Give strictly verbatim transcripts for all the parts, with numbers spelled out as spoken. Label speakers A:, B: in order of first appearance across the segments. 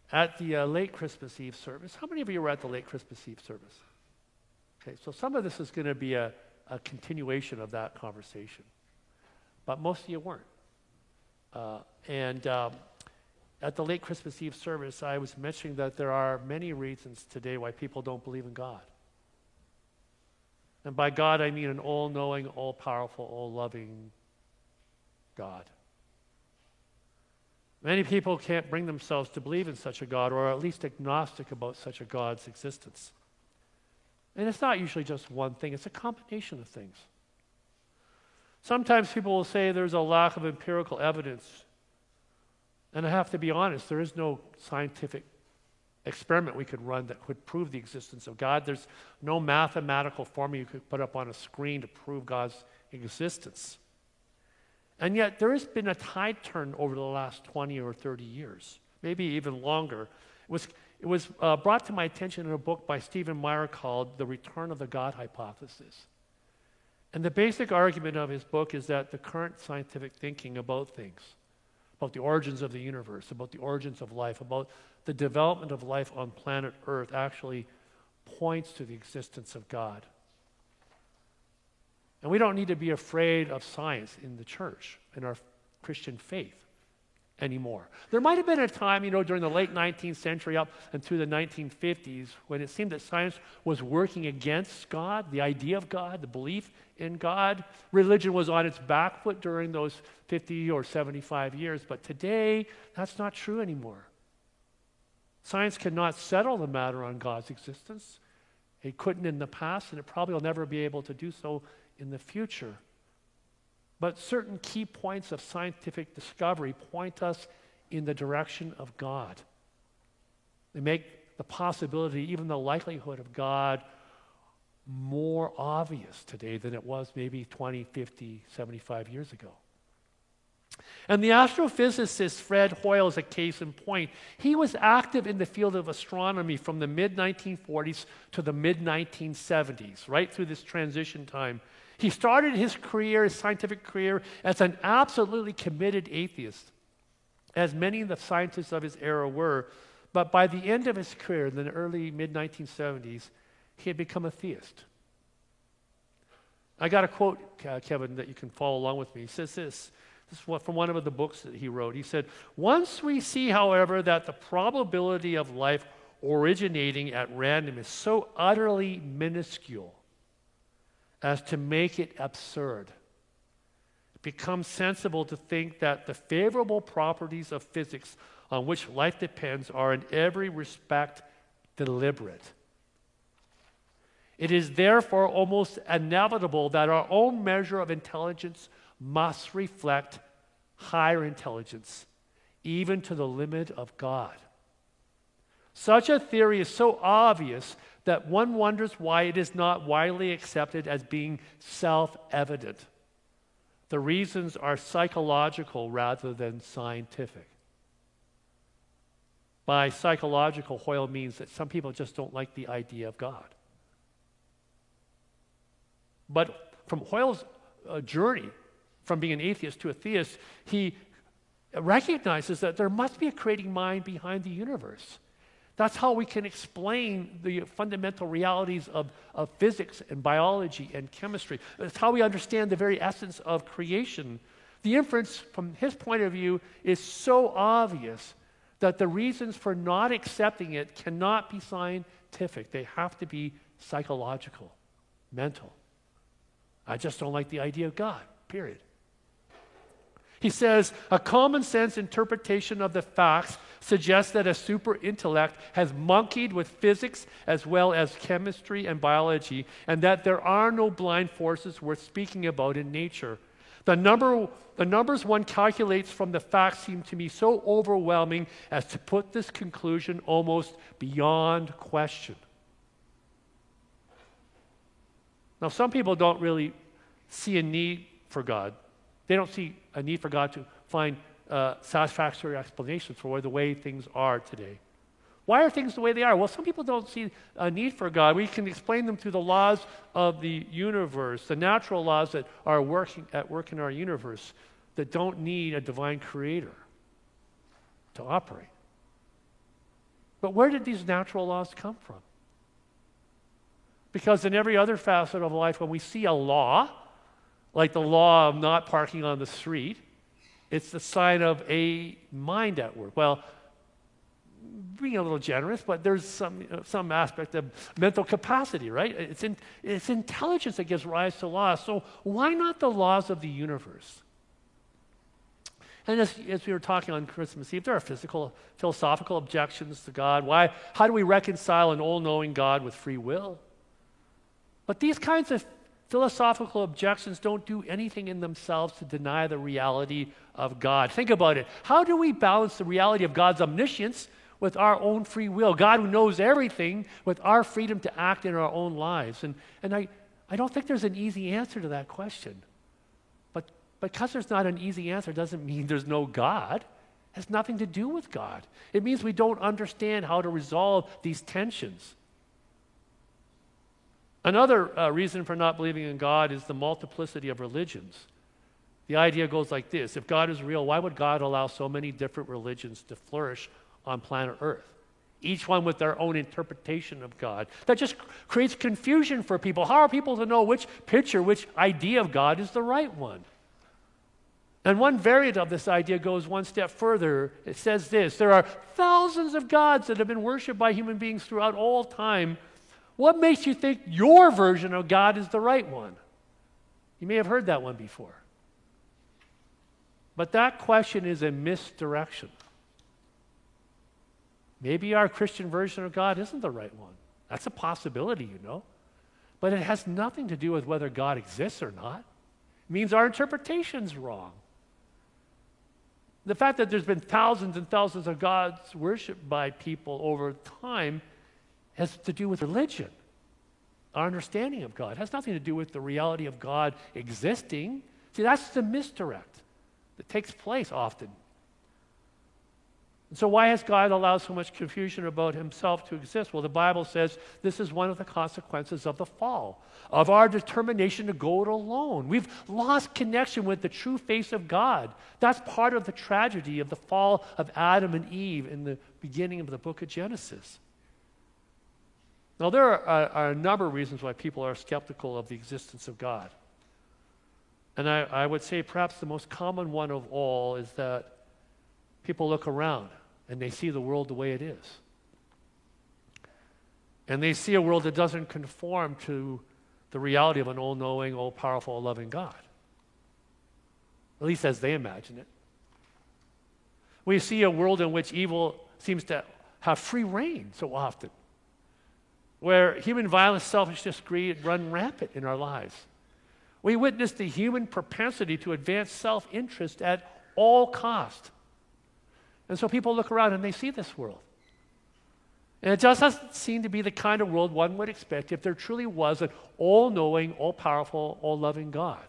A: at the uh, late Christmas Eve service. How many of you were at the late Christmas Eve service? Okay, so some of this is going to be a, a continuation of that conversation, but most of you weren't. Uh, and um, at the late Christmas Eve service, I was mentioning that there are many reasons today why people don't believe in God. And by God, I mean an all-knowing, all-powerful, all-loving God. Many people can't bring themselves to believe in such a God, or at least agnostic about such a God's existence. And it's not usually just one thing, it's a combination of things. Sometimes people will say there's a lack of empirical evidence. And I have to be honest, there is no scientific experiment we could run that could prove the existence of God. There's no mathematical formula you could put up on a screen to prove God's existence. And yet there has been a tide turn over the last twenty or thirty years, maybe even longer. It was, it was uh, brought to my attention in a book by Stephen Meyer called The Return of the God Hypothesis. And the basic argument of his book is that the current scientific thinking about things, about the origins of the universe, about the origins of life, about the development of life on planet Earth actually points to the existence of God. And we don't need to be afraid of science in the church, in our Christian faith anymore. There might have been a time, you know, during the late nineteenth century up and through the nineteen fifties when it seemed that science was working against God, the idea of God, the belief in God. Religion was on its back foot during those fifty or seventy-five years, but today that's not true anymore. Science cannot settle the matter on God's existence. It couldn't in the past, and it probably will never be able to do so in the future. But certain key points of scientific discovery point us in the direction of God. They make the possibility, even the likelihood of God, more obvious today than it was maybe twenty, fifty, seventy-five years ago. And the astrophysicist Fred Hoyle is a case in point. He was active in the field of astronomy from the mid nineteen forties to the mid nineteen seventies, right through this transition time. He started his career, his scientific career, as an absolutely committed atheist, as many of the scientists of his era were. But by the end of his career, in the early mid nineteen seventies, he had become a theist. I got a quote, uh, Kevin, that you can follow along with me. He says this. This is from one of the books that he wrote. He said, "Once we see, however, that the probability of life originating at random is so utterly minuscule as to make it absurd, it becomes sensible to think that the favorable properties of physics on which life depends are in every respect deliberate. It is therefore almost inevitable that our own measure of intelligence must reflect higher intelligence, even to the limit of God. Such a theory is so obvious that one wonders why it is not widely accepted as being self-evident. The reasons are psychological rather than scientific." By psychological, Hoyle means that some people just don't like the idea of God. But from Hoyle's uh, journey, from being an atheist to a theist, he recognizes that there must be a creating mind behind the universe. That's how we can explain the fundamental realities of, of physics and biology and chemistry. That's how we understand the very essence of creation. The inference, from his point of view, is so obvious that the reasons for not accepting it cannot be scientific. They have to be psychological, mental. I just don't like the idea of God, period. He says, "A common sense interpretation of the facts suggests that a super intellect has monkeyed with physics as well as chemistry and biology, and that there are no blind forces worth speaking about in nature. The, number, the numbers one calculates from the facts seem to me so overwhelming as to put this conclusion almost beyond question." Now, some people don't really see a need for God. They don't see a need for God to find uh, satisfactory explanations for the way things are today. Why are things the way they are? Well, some people don't see a need for God. We can explain them through the laws of the universe, the natural laws that are working at work in our universe that don't need a divine creator to operate. But where did these natural laws come from? Because in every other facet of life, when we see a law, like the law of not parking on the street, it's the sign of a mind at work. Well, being a little generous, but there's some, you know, some aspect of mental capacity, right? It's, in, it's intelligence that gives rise to laws. So why not the laws of the universe? And as, as we were talking on Christmas Eve, there are physical, philosophical objections to God. Why? How do we reconcile an all-knowing God with free will? But these kinds of philosophical objections don't do anything in themselves to deny the reality of God. Think about it. How do we balance the reality of God's omniscience with our own free will? God who knows everything with our freedom to act in our own lives. And, and I, I don't think there's an easy answer to that question. But because there's not an easy answer doesn't mean there's no God. It has nothing to do with God. It means we don't understand how to resolve these tensions. Another uh, reason for not believing in God is the multiplicity of religions. The idea goes like this: if God is real, why would God allow so many different religions to flourish on planet Earth? Each one with their own interpretation of God. That just creates confusion for people. How are people to know which picture, which idea of God is the right one? And one variant of this idea goes one step further. It says this: there are thousands of gods that have been worshipped by human beings throughout all time. What makes you think your version of God is the right one? You may have heard that one before. But that question is a misdirection. Maybe our Christian version of God isn't the right one. That's a possibility, you know. But it has nothing to do with whether God exists or not. It means our interpretation's wrong. The fact that there's been thousands and thousands of gods worshipped by people over time has to do with religion. Our understanding of God has nothing to do with the reality of God existing. See, that's the misdirect that takes place often. And so why has God allowed so much confusion about himself to exist? Well, the Bible says this is one of the consequences of the fall, of our determination to go it alone. We've lost connection with the true face of God. That's part of the tragedy of the fall of Adam and Eve in the beginning of the book of Genesis. Now, there are, are, are a number of reasons why people are skeptical of the existence of God. And I, I would say perhaps the most common one of all is that people look around and they see the world the way it is. And they see a world that doesn't conform to the reality of an all-knowing, all-powerful, all-loving God. At least as they imagine it. We see a world in which evil seems to have free reign so often, where human violence, selfishness, greed run rampant in our lives. We witness the human propensity to advance self-interest at all cost. And so people look around and they see this world. And it just doesn't seem to be the kind of world one would expect if there truly was an all-knowing, all-powerful, all-loving God.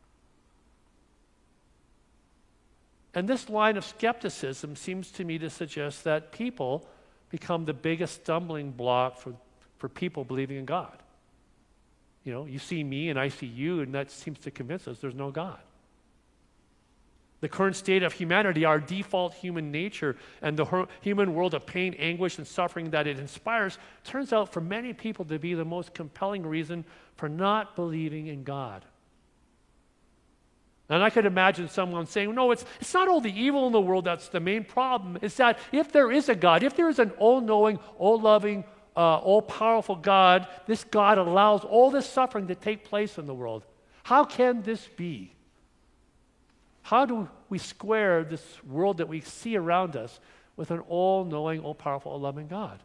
A: And this line of skepticism seems to me to suggest that people become the biggest stumbling block for, for people believing in God. You know, you see me and I see you, and that seems to convince us there's no God. The current state of humanity, our default human nature, and the human world of pain, anguish, and suffering that it inspires, turns out for many people to be the most compelling reason for not believing in God. And I could imagine someone saying, no, it's, it's not all the evil in the world that's the main problem. It's that if there is a God, if there is an all-knowing, all-loving, uh, all-powerful God, this God allows all this suffering to take place in the world. How can this be? How do we square this world that we see around us with an all-knowing, all-powerful, all-loving God?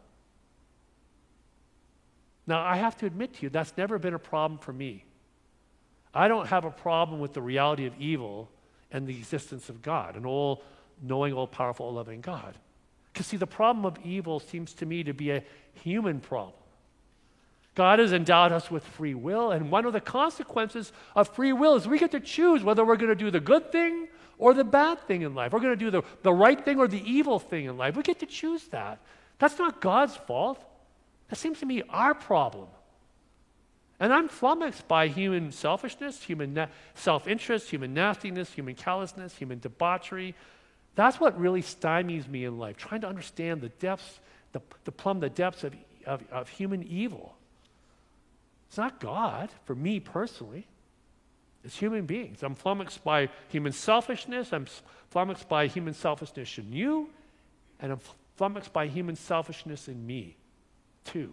A: Now, I have to admit to you, that's never been a problem for me. I don't have a problem with the reality of evil and the existence of God, an all-knowing, all-powerful, all-loving God. Because, see, the problem of evil seems to me to be a human problem. God has endowed us with free will, and one of the consequences of free will is we get to choose whether we're going to do the good thing or the bad thing in life. We're going to do the, the right thing or the evil thing in life. We get to choose that. That's not God's fault. That seems to me our problem. And I'm flummoxed by human selfishness, human na- self-interest, human nastiness, human callousness, human debauchery. That's what really stymies me in life, trying to understand the depths, the, the plumb the depths of, of, of human evil. It's not God, for me personally. It's human beings. I'm flummoxed by human selfishness. I'm flummoxed by human selfishness in you. And I'm flummoxed by human selfishness in me, too.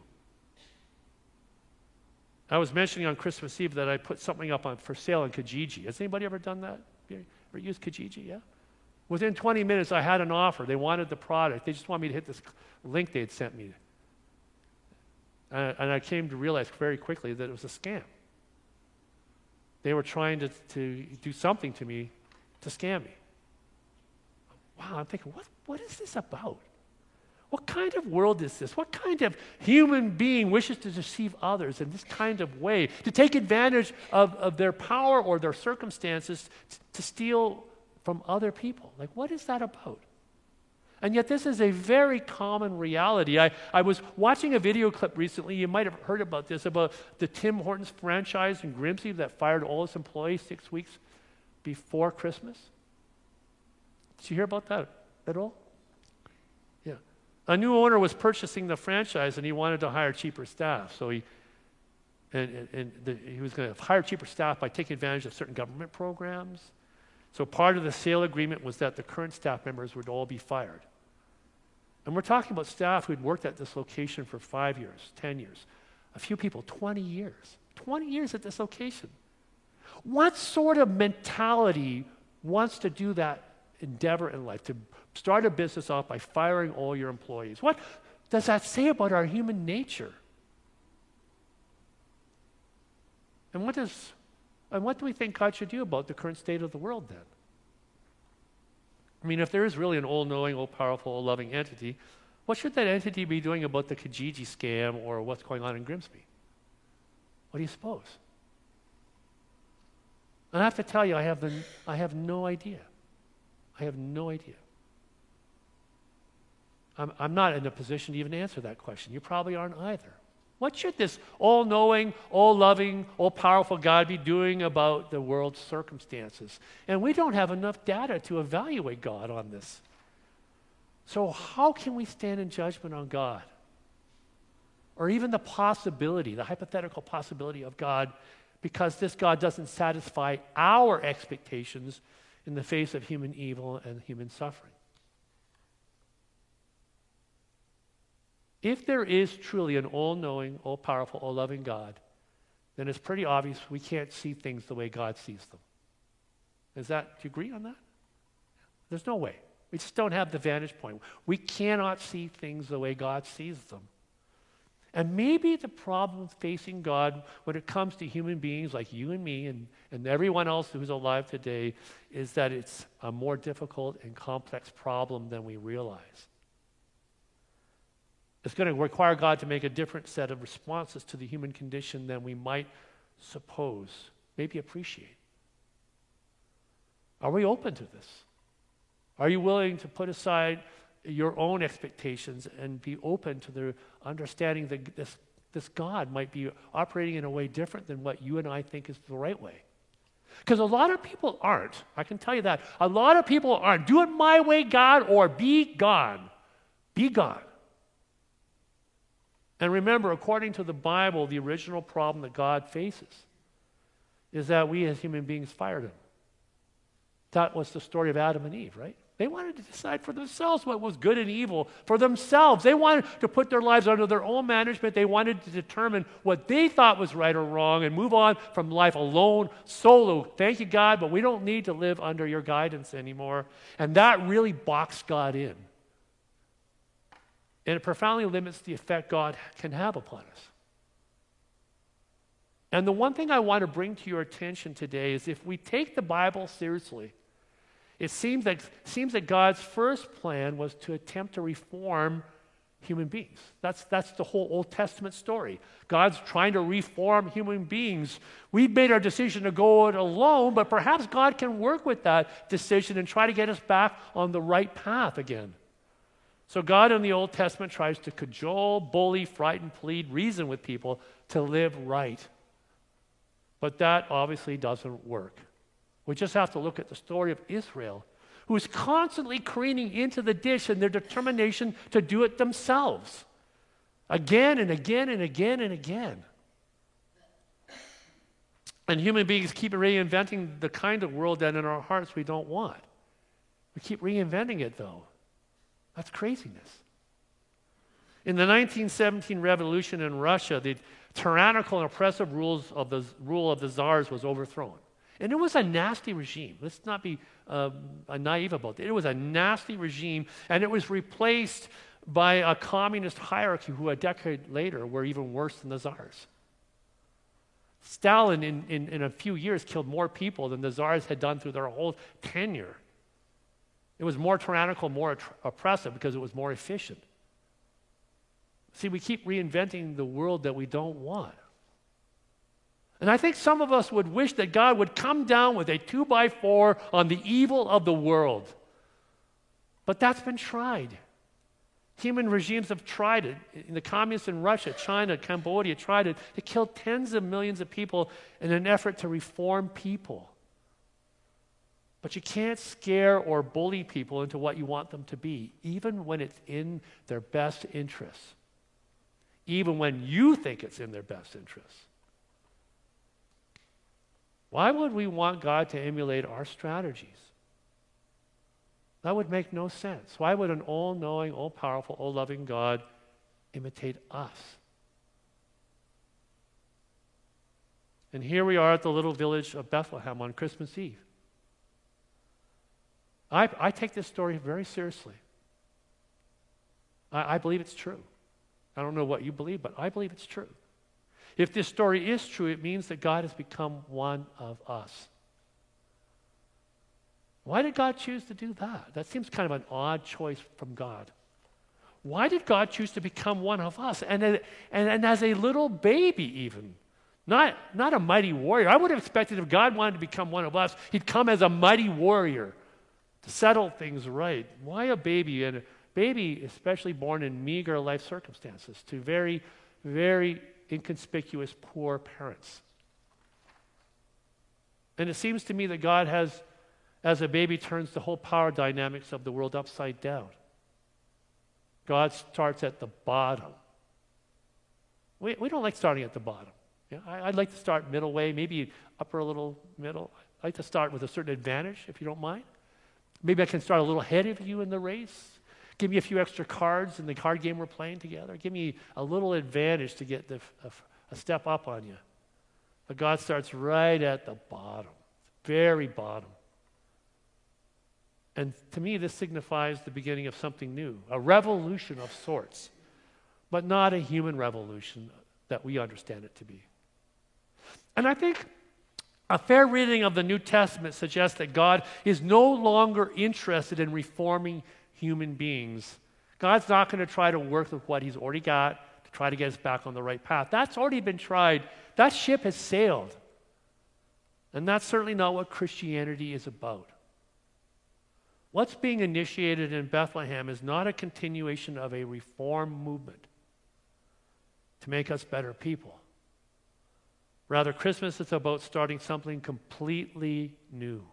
A: I was mentioning on Christmas Eve that I put something up on for sale on Kijiji. Has anybody ever done that? Ever used Kijiji? Yeah? Within twenty minutes, I had an offer. They wanted the product. They just wanted me to hit this link they had sent me. Uh, and I came to realize very quickly that it was a scam. They were trying to, to do something to me to scam me. Wow, I'm thinking, what, what is this about? What kind of world is this? What kind of human being wishes to deceive others in this kind of way, to take advantage of, of their power or their circumstances to, to steal from other people? Like, what is that about? And yet this is a very common reality. I, I was watching a video clip recently, you might have heard about this, about the Tim Hortons franchise in Grimsby that fired all its employees six weeks before Christmas. Did you hear about that at all? Yeah. A new owner was purchasing the franchise and he wanted to hire cheaper staff. So he, and, and, and the, he was going to hire cheaper staff by taking advantage of certain government programs. So part of the sale agreement was that the current staff members would all be fired. And we're talking about staff who'd worked at this location for five years, ten years. A few people, twenty years. twenty years at this location. What sort of mentality wants to do that endeavor in life, to start a business off by firing all your employees? What does that say about our human nature? And what does, and what do we think God should do about the current state of the world then? I mean, if there is really an all-knowing, all-powerful, all-loving entity, what should that entity be doing about the Kijiji scam or what's going on in Grimsby? What do you suppose? And I have to tell you, I have, the, I have no idea. I have no idea. I'm, I'm not in a position to even answer that question. You probably aren't either. What should this all-knowing, all-loving, all-powerful God be doing about the world's circumstances? And we don't have enough data to evaluate God on this. So how can we stand in judgment on God? Or even the possibility, the hypothetical possibility of God, because this God doesn't satisfy our expectations in the face of human evil and human suffering. If there is truly an all-knowing, all-powerful, all-loving God, then it's pretty obvious we can't see things the way God sees them. Is that, do you agree on that? There's no way. We just don't have the vantage point. We cannot see things the way God sees them. And maybe the problem facing God when it comes to human beings like you and me and, and everyone else who's alive today is that it's a more difficult and complex problem than we realize. It's going to require God to make a different set of responses to the human condition than we might suppose, maybe appreciate. Are we open to this? Are you willing to put aside your own expectations and be open to the understanding that this, this God might be operating in a way different than what you and I think is the right way? Because a lot of people aren't. I can tell you that. A lot of people aren't. Do it my way, God, or be gone. Be gone. And remember, according to the Bible, the original problem that God faces is that we as human beings fired him. That was the story of Adam and Eve, right? They wanted to decide for themselves what was good and evil for themselves. They wanted to put their lives under their own management. They wanted to determine what they thought was right or wrong and move on from life alone, solo. Thank you, God, but we don't need to live under your guidance anymore. And that really boxed God in. And it profoundly limits the effect God can have upon us. And the one thing I want to bring to your attention today is if we take the Bible seriously, it seems that, seems that God's first plan was to attempt to reform human beings. That's, that's the whole Old Testament story. God's trying to reform human beings. We've made our decision to go it alone, but perhaps God can work with that decision and try to get us back on the right path again. So God in the Old Testament tries to cajole, bully, frighten, plead, reason with people to live right. But that obviously doesn't work. We just have to look at the story of Israel, who is constantly careening into the ditch in their determination to do it themselves, again and again and again and again. And human beings keep reinventing the kind of world that in our hearts we don't want. We keep reinventing it, though. That's craziness. In the nineteen seventeen revolution in Russia, the tyrannical and oppressive rules of the rule of the czars was overthrown. And it was a nasty regime. Let's not be uh, naive about it. It was a nasty regime, and it was replaced by a communist hierarchy who a decade later were even worse than the czars. Stalin, in, in, in a few years, killed more people than the czars had done through their whole tenure. It was more tyrannical, more att- oppressive because it was more efficient. See, we keep reinventing the world that we don't want. And I think some of us would wish that God would come down with a two by four on the evil of the world. But that's been tried. Human regimes have tried it. The communists in Russia, China, Cambodia tried it. They killed tens of millions of people in an effort to reform people. But you can't scare or bully people into what you want them to be, even when it's in their best interests. Even when you think it's in their best interests. Why would we want God to emulate our strategies? That would make no sense. Why would an all-knowing, all-powerful, all-loving God imitate us? And here we are at the little village of Bethlehem on Christmas Eve. I, I take this story very seriously. I, I believe it's true. I don't know what you believe, but I believe it's true. If this story is true, it means that God has become one of us. Why did God choose to do that? That seems kind of an odd choice from God. Why did God choose to become one of us? And, and, and as a little baby even. Not, not a mighty warrior. I would have expected if God wanted to become one of us, he'd come as a mighty warrior to settle things right. Why a baby? And a baby, especially born in meager life circumstances, to very, very inconspicuous, poor parents. And it seems to me that God has, as a baby, turns the whole power dynamics of the world upside down. God starts at the bottom. We, we don't like starting at the bottom. Yeah, I, I'd like to start middle way, maybe upper a little middle. I'd like to start with a certain advantage, if you don't mind. Maybe I can start a little ahead of you in the race. Give me a few extra cards in the card game we're playing together. Give me a little advantage to get the, a, a step up on you. But God starts right at the bottom, very bottom. And to me, this signifies the beginning of something new, a revolution of sorts, but not a human revolution that we understand it to be. And I think a fair reading of the New Testament suggests that God is no longer interested in reforming human beings. God's not going to try to work with what he's already got to try to get us back on the right path. That's already been tried. That ship has sailed. And that's certainly not what Christianity is about. What's being initiated in Bethlehem is not a continuation of a reform movement to make us better people. Rather, Christmas is about starting something completely new.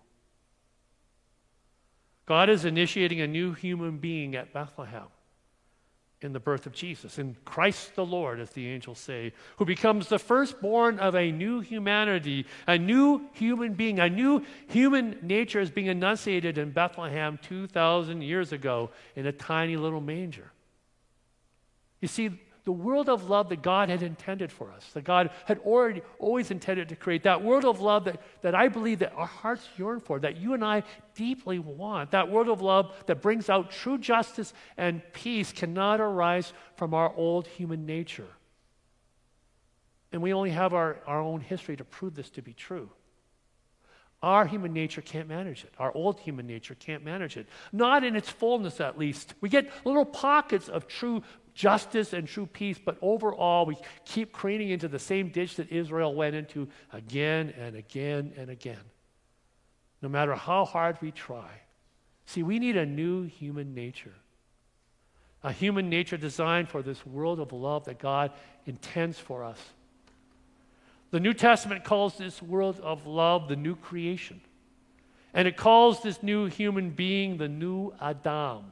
A: God is initiating a new human being at Bethlehem in the birth of Jesus, in Christ the Lord, as the angels say, who becomes the firstborn of a new humanity, a new human being, a new human nature is being enunciated in Bethlehem two thousand years ago in a tiny little manger. You see, the world of love that God had intended for us, that God had already always intended to create, that world of love that, that I believe that our hearts yearn for, that you and I deeply want, that world of love that brings out true justice and peace cannot arise from our old human nature. And we only have our, our own history to prove this to be true. Our human nature can't manage it. Our old human nature can't manage it. Not in its fullness, at least. We get little pockets of true justice and true peace, but overall we keep careening into the same ditch that Israel went into again and again and again. No matter how hard we try. See, we need a new human nature. A human nature designed for this world of love that God intends for us. The New Testament calls this world of love the new creation. And it calls this new human being the new Adam.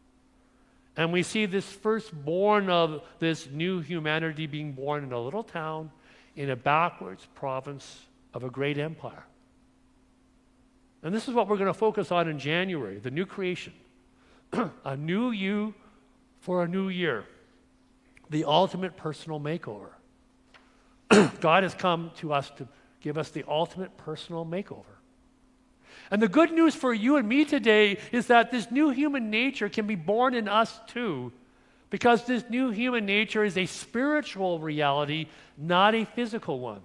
A: And we see this firstborn of this new humanity being born in a little town in a backwards province of a great empire. And this is what we're going to focus on in January, the new creation. A new you for a new year. The ultimate personal makeover. God has come to us to give us the ultimate personal makeover. And the good news for you and me today is that this new human nature can be born in us too, because this new human nature is a spiritual reality, not a physical one.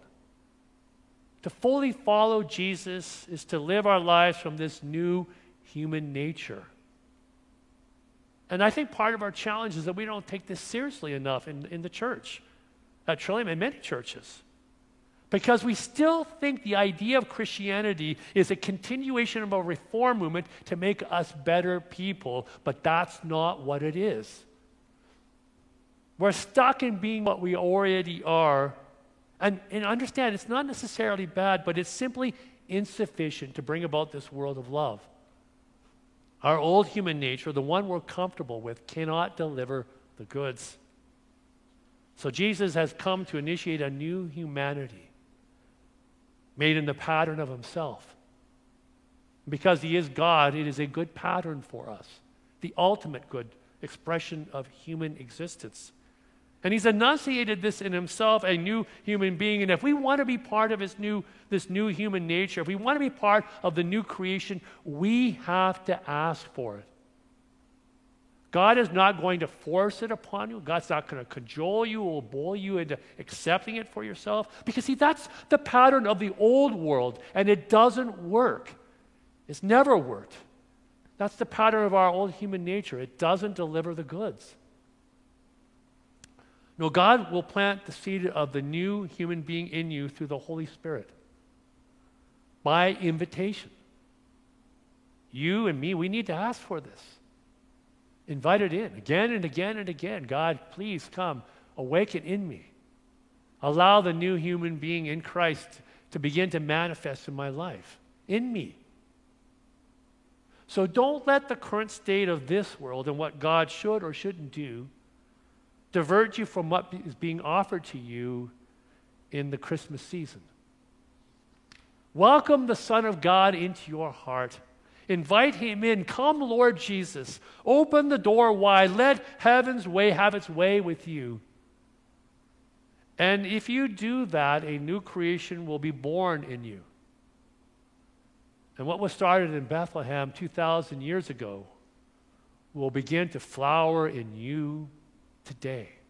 A: To fully follow Jesus is to live our lives from this new human nature. And I think part of our challenge is that we don't take this seriously enough in, in the church, at Trillium and many churches. Because we still think the idea of Christianity is a continuation of a reform movement to make us better people, but that's not what it is. We're stuck in being what we already are. And, and understand, it's not necessarily bad, but it's simply insufficient to bring about this world of love. Our old human nature, the one we're comfortable with, cannot deliver the goods. So Jesus has come to initiate a new humanity made in the pattern of himself. Because he is God, it is a good pattern for us, the ultimate good expression of human existence. And he's enunciated this in himself, a new human being. And if we want to be part of his new, this new human nature, if we want to be part of the new creation, we have to ask for it. God is not going to force it upon you. God's not going to cajole you or bull you into accepting it for yourself. Because see, that's the pattern of the old world, and it doesn't work. It's never worked. That's the pattern of our old human nature. It doesn't deliver the goods. No, God will plant the seed of the new human being in you through the Holy Spirit by invitation. You and me, we need to ask for this. Invite it in again and again and again. God, please come, awaken in me. Allow the new human being in Christ to begin to manifest in my life, in me. So don't let the current state of this world and what God should or shouldn't do divert you from what is being offered to you in the Christmas season. Welcome the Son of God into your heart. Invite him in. Come, Lord Jesus. Open the door wide. Let heaven's way have its way with you. And if you do that, a new creation will be born in you. And what was started in Bethlehem two thousand years ago will begin to flower in you today.